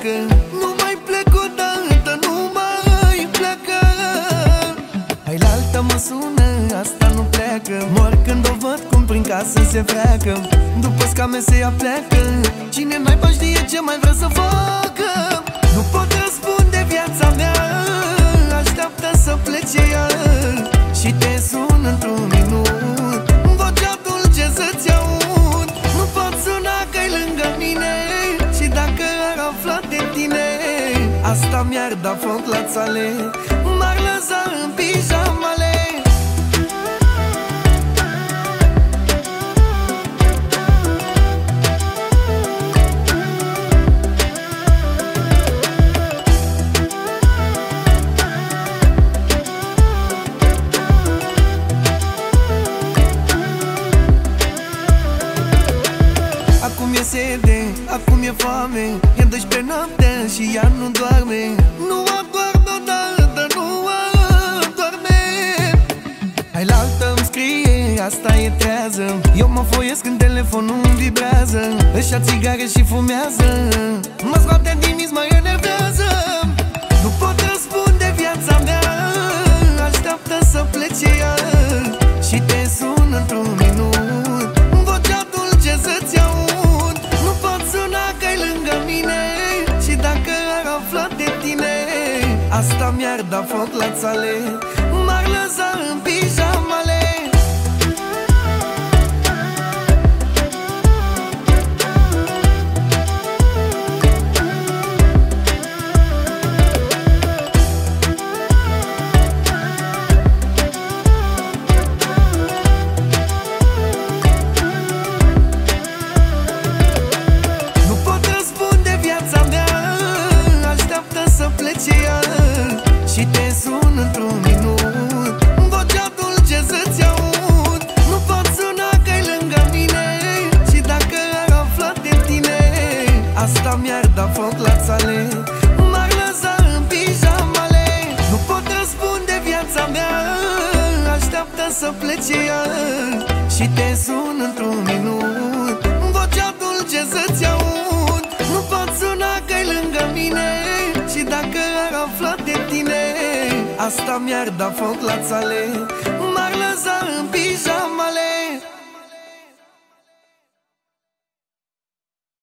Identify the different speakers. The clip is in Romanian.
Speaker 1: pleacă. Nu mai plec odată, nu mai pleacă. Hai la alta mă sună, asta nu pleacă. Mor când o văd cum prin casă se freacă. După scame se ia pleacă. Cine naiba știe ce mai vrea să facă. Nu pot răspunde viața mea, așteaptă să plece ea. Și te sun într-un minut, vocea dulce să-ți aud. Nu pot suna că-i lângă mine, și dacă ar afla de tine, asta mi-ar da foc la țale, m-ar lăsa în pijamale. Acum e sede, acum e foame, e 12 noaptea și ea nu doarme. Nu adorme odată, nu adorme. Hai la altă îmi scrie, asta e trează. Eu mă foiesc când telefonul îmi vibrează. Își ia țigare și fumează, mă scoate din mis, mă enervează. Nu pot răspunde viața mea, așteaptă să plece ea. Și te sun într-un minut, vocea dulce să-ți aud. Nu pot suna că-i lângă mine, și dacă ar afla de tine, asta mi-ar da foc la țale, m-ar lăsa în pijamale. Și te sun într-un minut, vocea dulce să-ți aud. Nu pot suna că-i lângă mine, și dacă ar afla de tine, asta mi-ar da foc la țale, m-ar lăsa în pijamale. Nu pot răspunde viața mea, așteaptă să plece ea. Și te sun într-un minut, vocea dulce să-ți aud. Nu pot suna că-i lângă mine, și dacă ar afla de tine, asta mi-ar da foc la țale, m-ar lăsa în pijama.